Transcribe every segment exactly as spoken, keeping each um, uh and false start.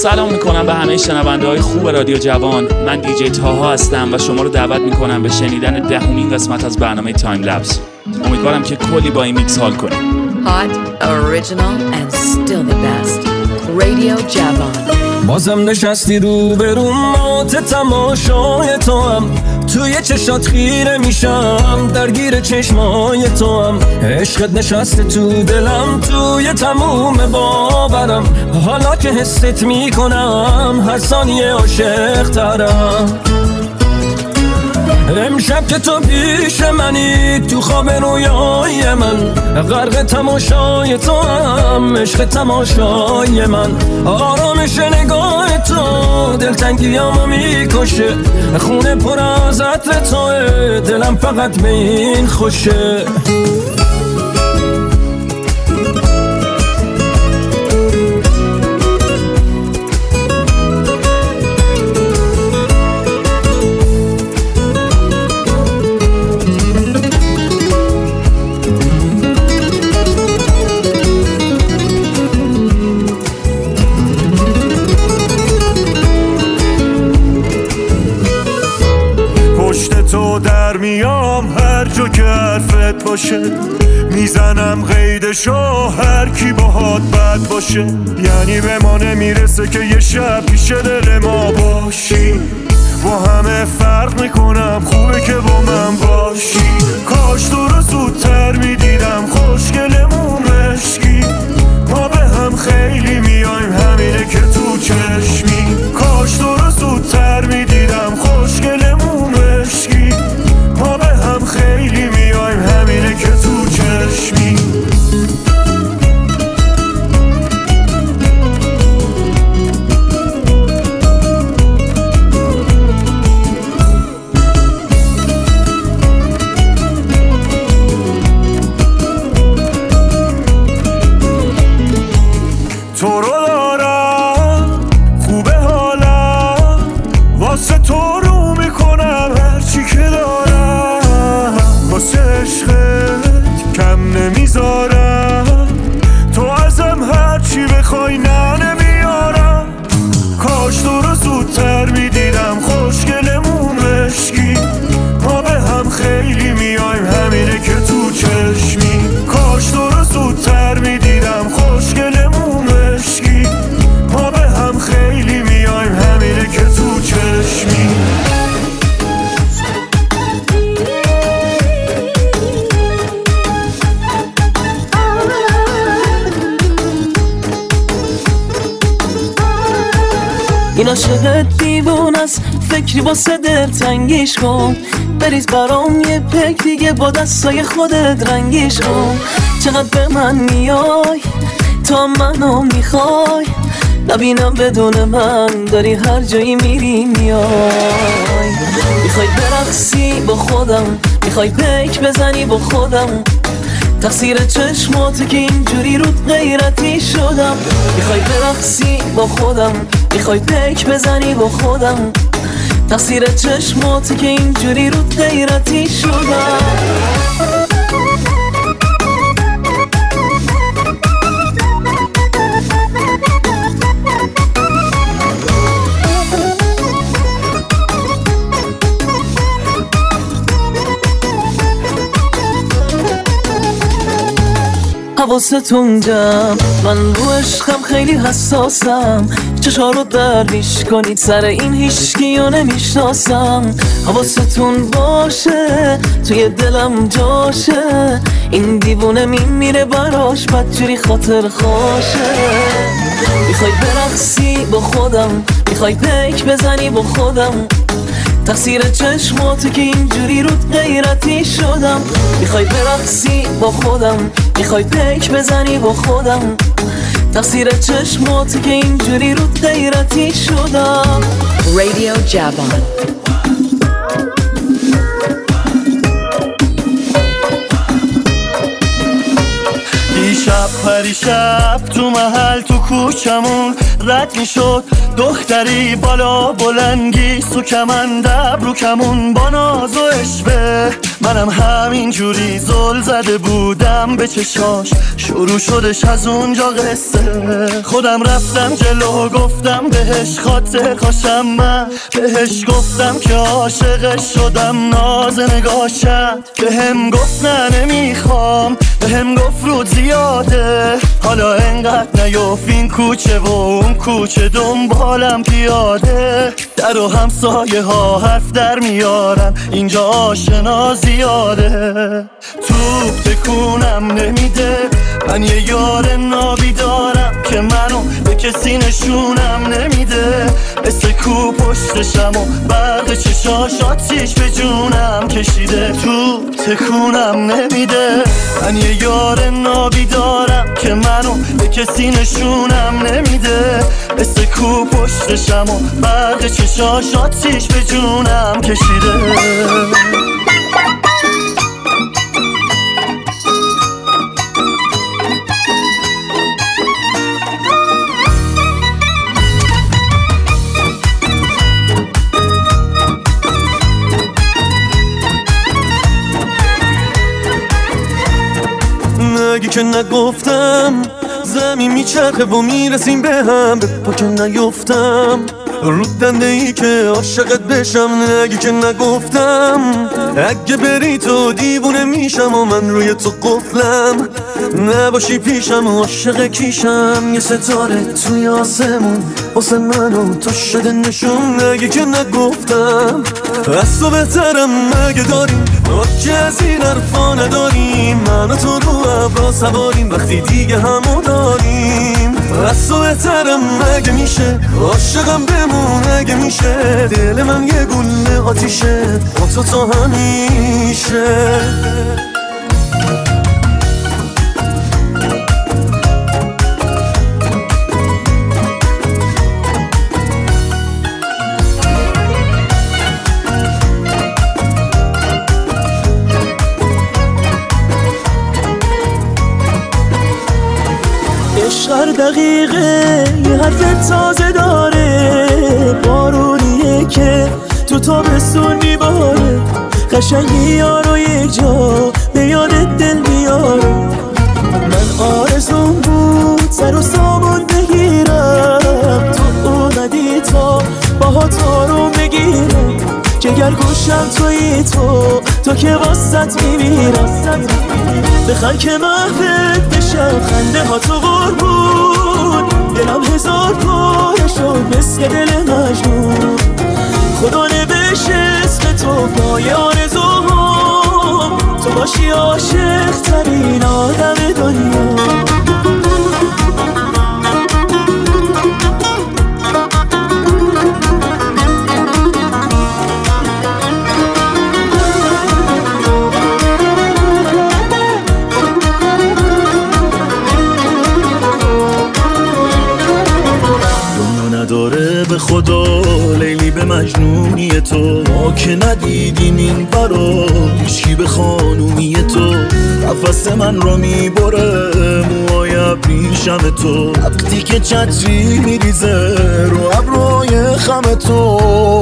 سلام میکنم به همه شنونده های خوب رادیو جوان. من دیجی تاها هستم و شما رو دعوت میکنم به شنیدن دهمین قسمت از برنامه تایم لپس. امیدوارم که کلی با این میکس حال کنیم. Hot, original and still the best. رادیو جوان. بازم نشستی رو برون مات تماشای تو هم، توی چشات خیره میشم درگیر چشمای تو هم، عشقت نشسته تو دلم توی تموم باورم، حالا که حست میکنم هر ثانیه عاشق ترم. امشب که تو پیش منی تو خواب رویای من، غرق تماشای تو هم عشق تماشای من، آرامش نگاه تو دلتنگیامو میکشه، خونه پر از عطر توه دلم فقط به این خوشه. تو در میام هر جا که حرفت باشه، میزنم قیدشو هر کی باهات بد باشه، یعنی به ما نمیرسه که یه شب پیش دل ما باشی، با همه فرق میکنم خوبه که با من باشی، کاش تو رو زودتر میدیدم خوشگلمون مشکی، ما به هم خیلی میایم همینه که تو چشمی، کاش تو رو زودتر میدیدم خوشگلمون مشکی، ما به هم خیلی میایم همینه که تو چشمی. تو رو دارم خوبه حالم، واسه تو رو میکنم هرچی که دارم، واسه عشقت کم نمیذارم، تو ازم هرچی بخوای نه نمیارم، کاش تو رو زودتر میدیدم خوشگلمون مشکی، ما به هم خیلی میایم همینه که تو چشمی، کاش تو رو زودتر میدیدم خوشگلمون مشکی، ما به هم خیلی میایم همینه که تو چشمی. این عاشق دیوون است فکری واسه دل تنگیش کن، بریز برام یه پک دیگه با دستای خودت رنگیش کن، چقدر به من میای تا منو میخوای، نبینم بدون من داری هر جایی میری میای، میخوای برقصی با خودم، میخوای پیک بزنی با خودم، تقصیر چشماتو که اینجوری رود غیرتی شدم، میخوای برقصی با خودم، میخوای پیک بزنی با خودم، تقصیر چشماتو که اینجوری رود غیرتی شدم. حواستون جمع، من رو عشقم خیلی حساسم، چشا رو درویش کنید سر این هیچکی رو نمیشناسم، حواستون باشه توی دلم جاشه، این دیوونه میمیره براش بدجوری خاطر خوشه، میخوای برقصی با خودم، میخوای پیک بزنی با خودم، تقصیر چشماتو که اینجوری رود غیرتی شدم، میخوای برقصی با خودم، میخوای پیک بزنی با خودم، تقصیر چشماتو که اینجوری رود غیرتی شدم. رادیو جوان. دیشب پریشب تو محل تو کوچمون رد میشد. دختری بالا بلنگی سو کمند ابرو کمون با ناز و عشوه، منم همین جوری زل زده بودم به چشاش. شروع شدش از اونجا قصه، خودم رفتم جلو گفتم بهش خاطر خوشم، من بهش گفتم که عاشقش شدم. ناز نگاشت بهم گفت نه نمیخوام، بهم گفت رود زیاده، حالا انقدر نیوف این کوچه و اون کوچه دنبالم پیاده. در و همسایه ها حرف در میارن اینجا آشنا زیاده. توپ تکونم نمیده، من یه یار نابی دارم که منو به کسی نشونم نمیده. مثل کو پشتشم و برق چشاش آتیش به جونم کشیده. توپ تکونم نمیده، من یه یار نابی دارم که منو به کسی نشونم نمیده. مثل کو پشتشم و برق چشاش آتیش به جونم کشیده. نگی که نگفتم زمین میچرخه و میرسیم به هم، به پا که نیفتم رو دنده ای که عاشقت بشم. نگی که نگفتم اگه بری تو دیوونه میشم و من روی تو قفلم. نباشی پیشم عاشق کیشم، یه ستاره توی آسمون واسه من و تو شده نشون. نگی که نگفتم از تو بهترم مگه داریم، ما که از این حرفا نداریم. من و تو رو ابرا سواریم وقتی دیگه همو داریم. از تو بهترم مگه میشه، عاشقم بمون اگه میشه. دل من یه گله آتیشه با تو تا همیشه. هر دقیقه یه حرف تازه داره، بارونیه که تو تابستون میباره. قشنگی یارو یک جا به یادت دل میاره. من آرزون بود سر و سامون بگیرم، تو اومدی تا باهات آروم بگیرم. جگر گوشم توی تو، تو که واسط میمیرم. بخن که محبت بشم خنده ها تو قربون، دلم هزار پاره شد مثل دل مجنون. خدا نوشت اسم تو پای آرزوام، تو باشی عاشق ترین آدم دنیا. داره به خدا لیلی به مجنونی تو، ما که ندیدیم این برا هیچکی به خانومی تو. نفس من رو میبره موهای ابریشم تو، وقتی که چتری میریزه رو ابروی خم تو.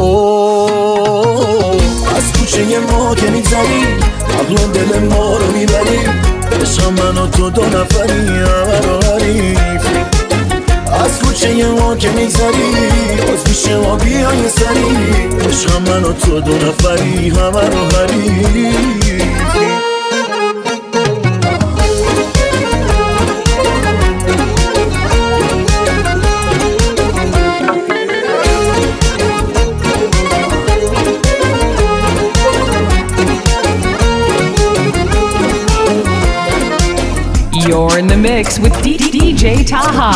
از کوچه ما که میگذری عقل دل ما رو میبری، عشق من و تو دو نفری همه رو حریفی. از کوچه ما که میگذری باز میشه ما بیای سری، عشق من و تو دو نفری همه رو حریفی. You're in the mix with D J Taha.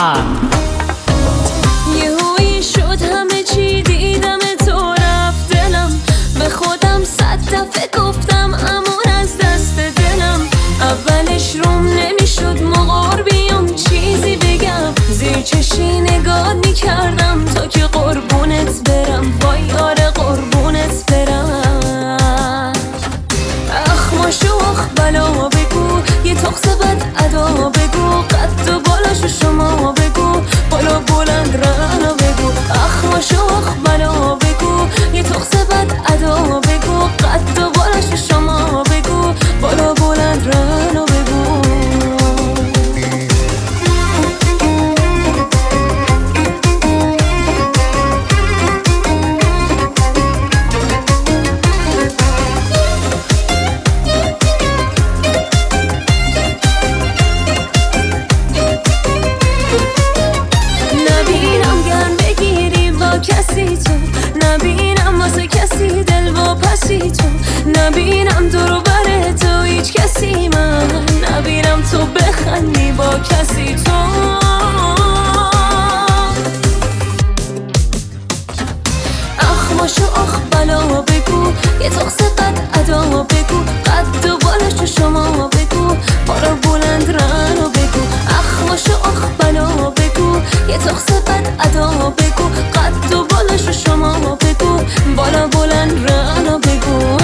یهویی شد همه چی دیدم تو رفت دلم، به خودم صد دفعه گفتم امون از دست دلم. اولش روم نمیشد مقار بیام چیزی بگم، زیر چشی نگاه میکردم تا که قربونت برم. وای آره قربونت برم. اخ ما شوخ بلا بگو، یه تخص بد ادا بگو، قد و بالاشو شما بگو، بالا بلند رنگ کسی تو نبینم دور و بر تو هیچ کسی من نبینم تو بخندی با کسی تو اخماشو آخ بلا بگو یه تخص قد ادا بگو قد و بالش تو شما بگو بارا بلند رنو بگو اخماشو آخ بلا بگو یه تخص قد ادا بگو قد و بالش تو شما بگو بالا بلند رنو بگو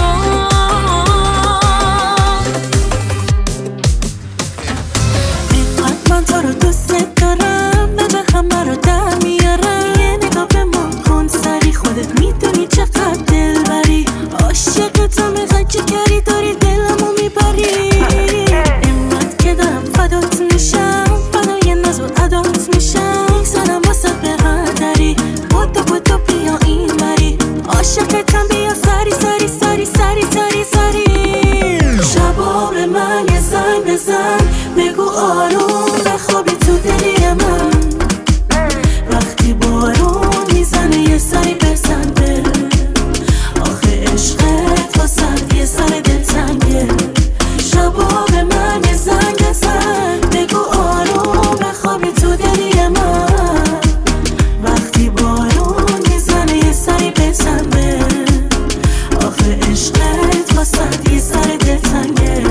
اینقدر من تو رو دوست دارم نه همه رو در میارم یه نگاه به ما کن سری خودت میدونی چقدر دل بری عاشق تو میخوای چه کاری داری دلمو میبری اینقدر که دارم فدات میشم فدای ناز و عدات میشم میزنم واسه به قدری بودو بودو بیا این بری عاشقتم بیا سری سری سری سری سری سری شبا به من یه زنگ بزن بگو آروم بخوابی تو دلی من وقتی بارون میزنه یه سری بزن به آخه عشقت واسه یه سر دلتنگه شبا به من یه زنگ بزن بگو آروم بخوابی تو دلی من وقتی بارون میزنه یه سری بزن به آخه عشقت واسه یه سر دلتنگه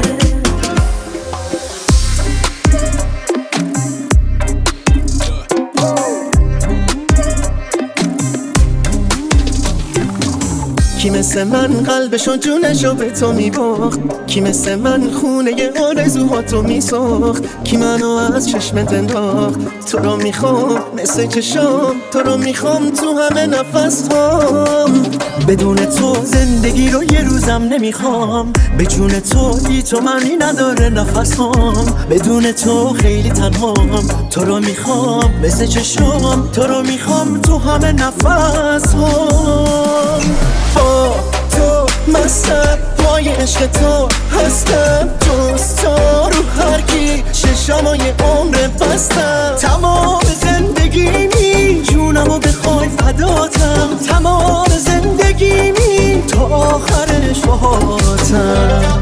کی مثل من قلبشو جونشو به تو میباخت کی مثل من خونه آرزوهاتو میساخت کی منو از چشمت انداخت تو رو میخوام مثل چشام تو رو میخوام تو همه نفس هام بدون تو زندگی رو یه روزم نمیخوام به جون تو بی تو معنی نداره نفس هام بدون تو خیلی تنهام تو رو میخوام مثل چشام تو رو میخوام تو همه نفس هام با تو مستم پای عشق تو هستم جز تو رو هر کی ششمای عمر بستم تمام زندگیمی جونمو بخوای فداتم تمام زندگیمی تا آخرش باهاتم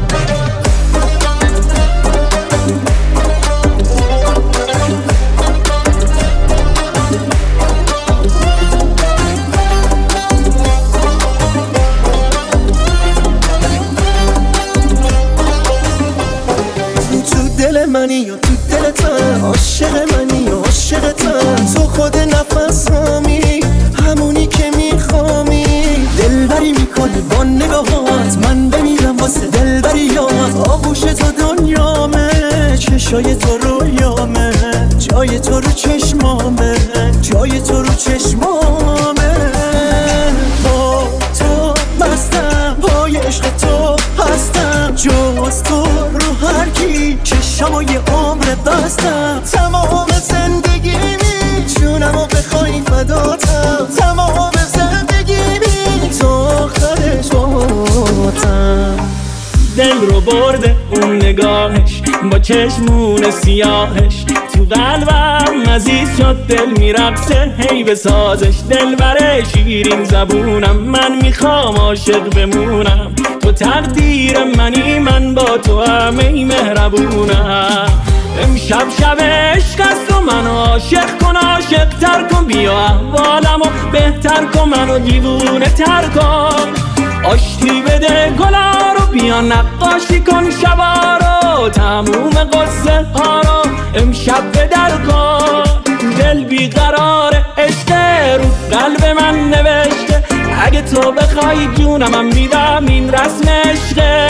منی یا تو دلتم عاشق منی یا عاشقتم تو خود نفس همی همونی که میخوامی دلبری میکنه با نگاهات من بمیرم واسه دلبریات آغوش تو دنیامه چشای تو رویامه جای تو رو چشمامه جای تو رو چشمامه با تو مستم پای عشق تو هستم جز تو رو هر کی چشمای عمر بستم تمام زندگیمی جونمو بخوای فداتم تمام زندگیمی تو آخرش باهاتم دل رو برده اون نگاهش با چشمون سیاهش تو قلبم عزیز شد دل میرقصه هی به سازش دل بره شیرین زبونم من میخوام عاشق بمونم تو تقدیر منی من با تو همه مهربونم امشب شب عشق است و منو عاشق کن عاشق تر کن بیا احوالمو بهتر کن منو دیوونه تر کن آشتی بده گلا رو بیا نقاشی کن شبا رو تموم قصه ها رو امشب به در کن دل بیقرار عشق رو قلب من نوشته اگه تو بخوای جونم من میدم این رسم عشقه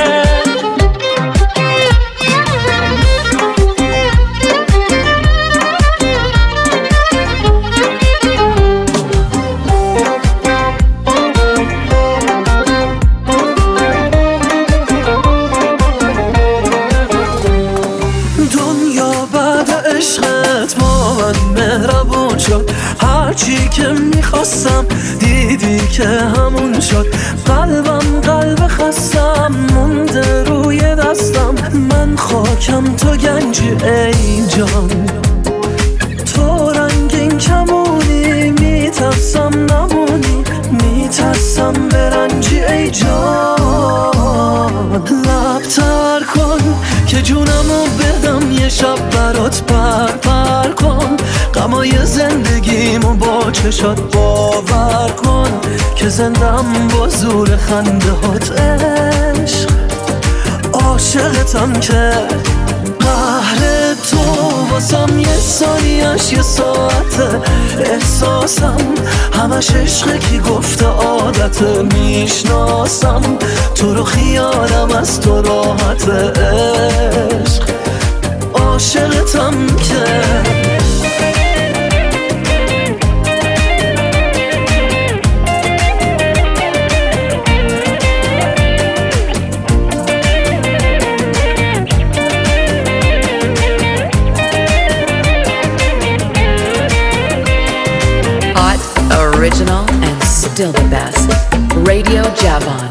مهربون شد هرچی که میخواستم دیدی که همون شد قلبم قلب خستم مونده روی دستم من خاکم تو گنجی ای جان تو رنگین کمونی میترسم نمونی میترسم برنجی ای جان شب برات پر پر کن، غمای زندگیمو با چشات باور کن که زندم با زور خنده هات عشق. عاشقتم که قهر تو واسم یه ثانیش یه ساعته، احساسم همش عشقه کی گفته عادته، میشناسم تو رو خیالم از تو راحته عشق. عاشقتم که Original and still the best. Radio Javon.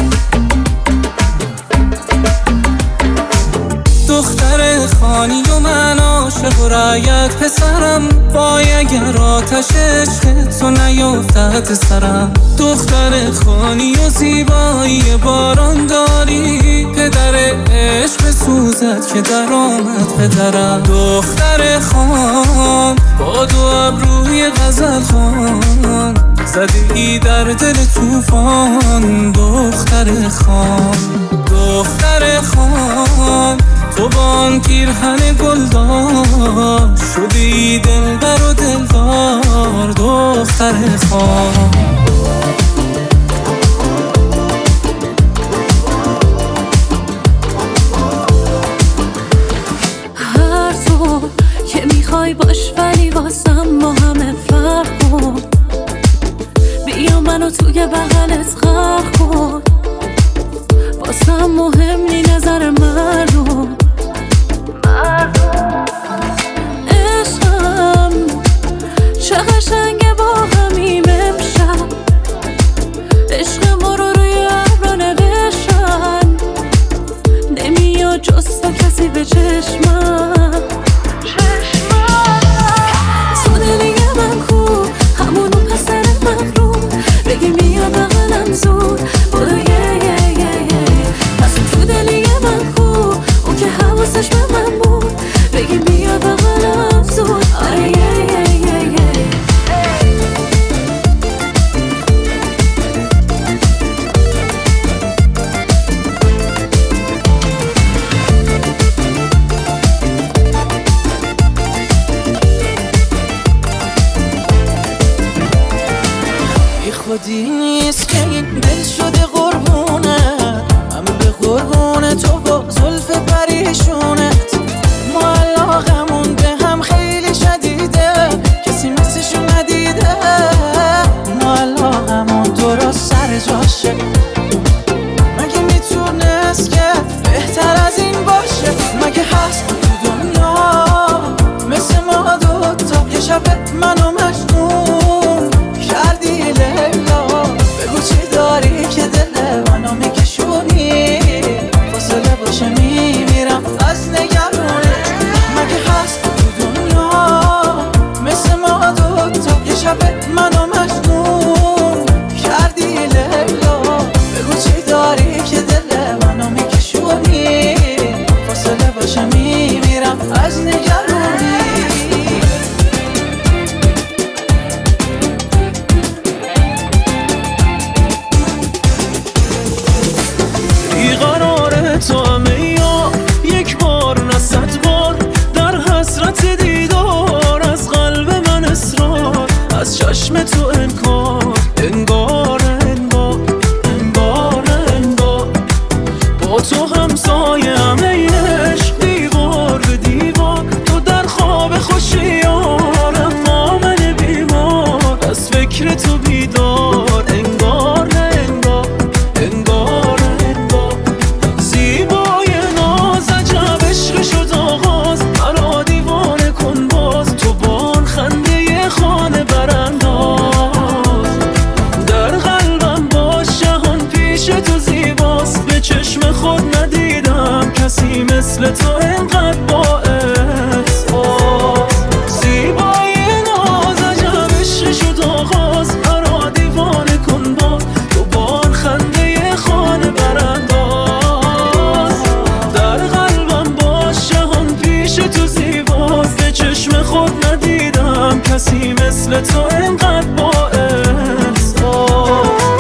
دختر خانی و من عاشق و رایت پسرم، وای اگر آتش عشق تو نیفتد سرم. دختر خانی و زیبایی باران داری، پدر عشق سوزد که در آمد پدرم. دختر خان با دو ابروی غزل خان، زدی در دل توفان. دختر خان دختر خان تو بان پیرهن گلدار، شدی دلبر و دلدار. دختر خان هر تو که میخوای باش، ولی واسم با همه فرق کن. بیا منو توی بغلت غرق کن، واسم مهم نی نظر مردم. عشقم چه قشنگه با همیم امشب، عشق ما رو روی ابرا نوشتن، نمیاد جز تو کسی به چشمم. تو دلی من کو همونو پسر مغروم، بگی بیا بغلم زود برو یه یه یه یه. پس تو دلی من کو اون که حواسش به من بود، بگی بیا بغلم زود آره یه یه یه یه. بی خودی نیست که این دل شده قربونه، من به قربون تو با زلف پریشونت. ما علاقمون به هم خیلی شدیده، کسی مثلشو ندیده. ما علاقمون درست سر جاشه، مگه میتونست که بهتر از این باشه؟ مگه هست تو دنیا مثل ما دوتا؟ یه شب منو مجنون کردی لیلا، بگو چی داری که دل منو میکشونی؟ فاصله باشه میمیرم از نگرونه. مگه هست تو دنیا مثل ما دوتا؟ یه شب منو مجنون کردی لیلا، بگو چی داری که دل منو میکشونی؟ فاصله باشه میمیرم از نگرونی. ندیدم کسی مثل تو انقدر با احساس.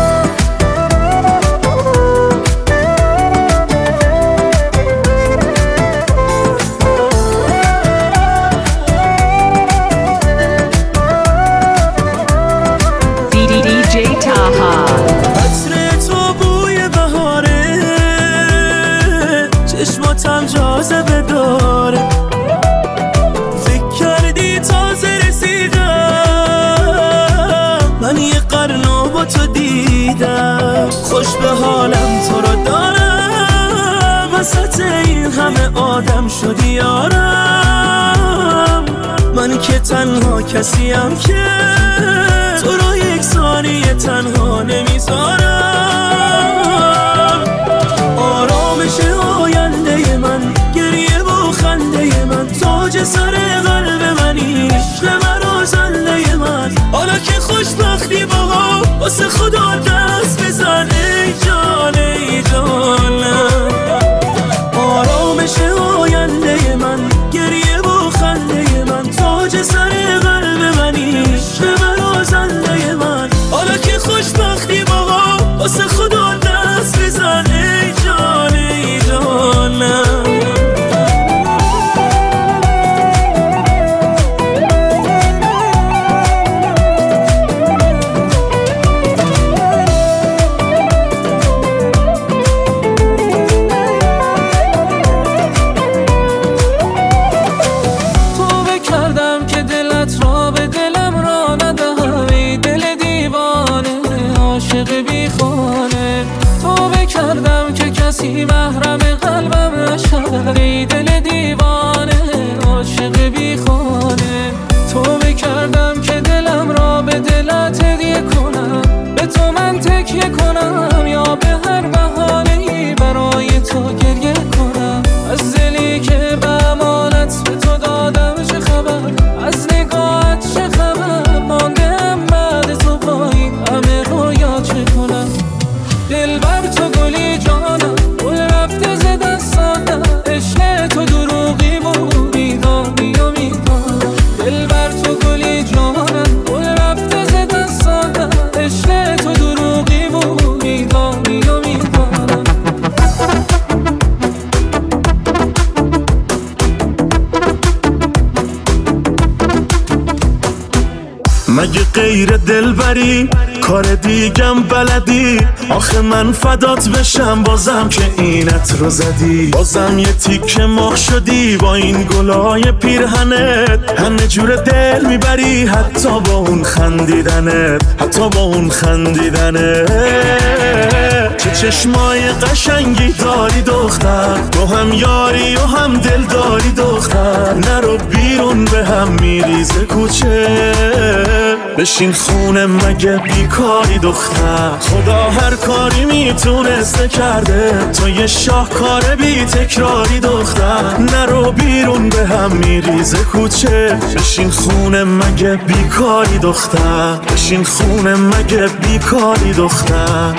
چشماتم جاذبه داره، فکر کردی تازه رسیدم، من یه قرنو با تو دیدم، خوش به حالم تو رو دارم، وسط این همه آدم شدی یارم، من که تنها کسیم که تو رو یک ثانیه تنها نمیذارم. آرامش آینده من، گریه و خنده من، تاج سر قلب منی، عشق مرا زنده من. حالا که خوشبختی با هم واسه خدا دست بزن ای جان ای جانم. آرامش آینده من، گریه و خنده من، تاج سر قلب منی، عشق مرا زنده من. حالا که خوشبختی با هم واسه خدا دست بزن ای جان ای جانم. کسی محرم قلبم نشود، ای دل دیوانه عاشق بی خانه. تو بکردم که دلم را به دلت هدیه کنم، به تو من تکیه کنم، یا به هر بهانه‌ای برای تو گریه کنم. از دلی که به امانت به تو دادم چه خبر، از نگاهت چه خبر، ماندم بعد تو با این همه رویا چه کنم. دل بر تو گلی جانم، گل رفته ز دستانم، عشق تو دروغی بود میدانی و میدانم. دل بر تو گلی جانم، گل رفته ز دستانم، عشق تو دروغی بود میدانی و میدانم. مگه غیر دلبری کار دیگم بلدی؟ آخه من فدات بشم بازم که اینت رو زدی، بازم یه تیکه مخ شدی با این گلای پیرهنت، همه جور دل میبری حتی با اون خندیدنت، حتی با اون خندیدنت. چه چشمای قشنگی داری دختر، تو هم یاری و هم دل داری دختر، نرو بیرون به هم میریزه کوچه، بشین خونه مگه بیکاری دختر. خدا هر کاری میتونسته کرده، تو یه شاهکار بی تکراری دختر، نرو بیرون به هم میریزه کوچه، بشین خونه مگه بیکاری دختر، بشین خونه مگه بیکاری دختر.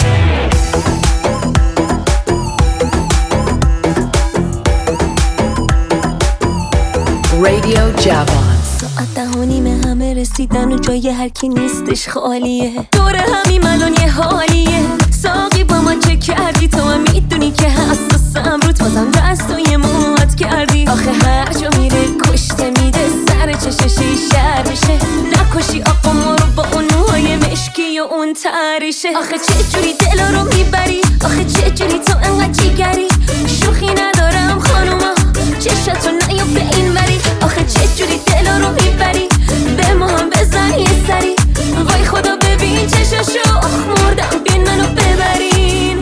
Radio Javon. ساعت ده و نیمه همه رسیدن و جای هر کی نیستش خالیه، دور همین الان یه حالیه. ساقی با ما چه کردی؟ تو هم میدونی که حساسم روت، بازم دستوی موهات کردی. آخه هر جا میره کشته میده، سر چششی شر میشه. نکشی آقا ما رو با اون موهای مشکی و اون تریشه. آخه چه جوری دلا رو میبری، آخه چه جوری تو انقدر جیگری. شوخی ندارم خانوما، چشتو نیفته این وری. آخه چه جوری دلا رو میبری، به ما هم بزن یه سری. وای خدا ببین چششو، آخ مردم بین منو ببرین.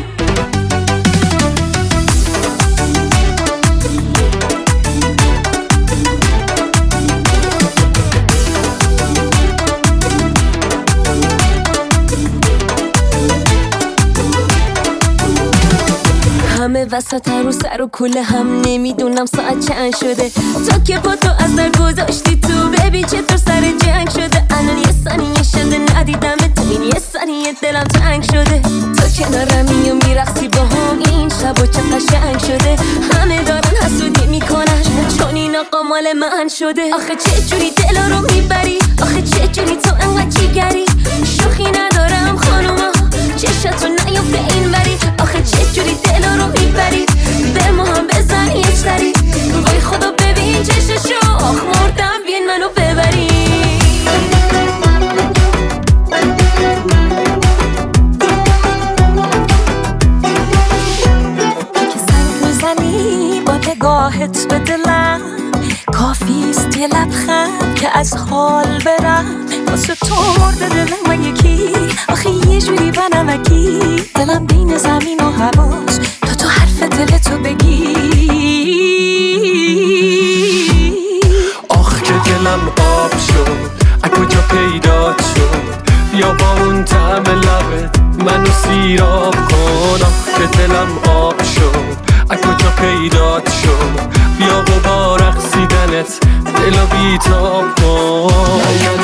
همه وسط رو سر و کوله هم، نمیدونم ساعت چند شده. تا که با تو از در گذاشتی تو، ببین چطور سر جنگ شده. الان یه ثانیه شده ندیدم تو، این یه ثانیه دلم تنگ شده. تو کنارمی و میرقصی با هم، این شب و چه قشنگ شده. همه دارن حسودی میکنن چون این آقا مال من شده. آخه چه جوری دلا رو میبری، آخه چه جوری تو انقدر جیگری. شوخی ندارم خانوما، چشتو نیفته این وری. آخه چه جوری دلا رو میبری، به ما هم بزن یه سری. وای خدا ببین چششو، آخ مردم بیاین منو ببری. که سنگ میزنی با نگاهت به دلم، کافیست یه لبخند که از حال برم. واسه تو مرده دلم من یکی، آخه یه جوری بنمکی. دلم بین زمین و هواست تا تو حرف دلتو بگی. آخ که دلم آب شد، از کجا پیدات شد؟ بیا با اون طعم لبت منو سیراب کن. آخ که دلم آب شد، از کجا پیدات شد؟ بیا با رقصیدنت دلو بیتاب کن.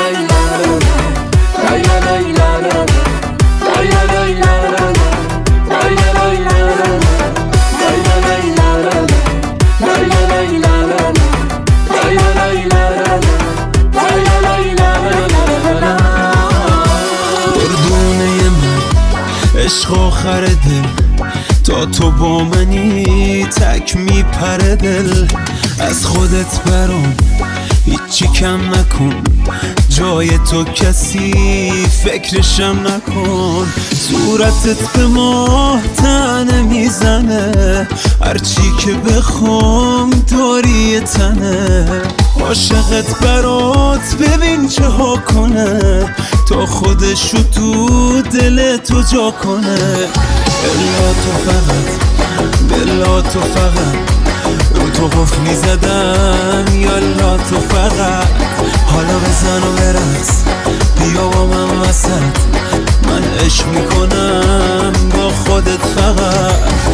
دردونه من عشق آخر دل، تا تو با منی تک میپره دل. از خودت برام هیچی کم نکن، جای تو کسی فکرشم نکن. صورتت به ماه تنه میزنه، هرچی که بخوام داری تنه. عاشقت برات ببین چه ها کنه، تا خودشو تو دل تو جا کنه. الا تو فقط، بلا تو فقط، رو تو قفل میزدم. یالا تو فقط، حالا بزن و برس، بیا با من وسط. من عشق میکنم با خودت فقط.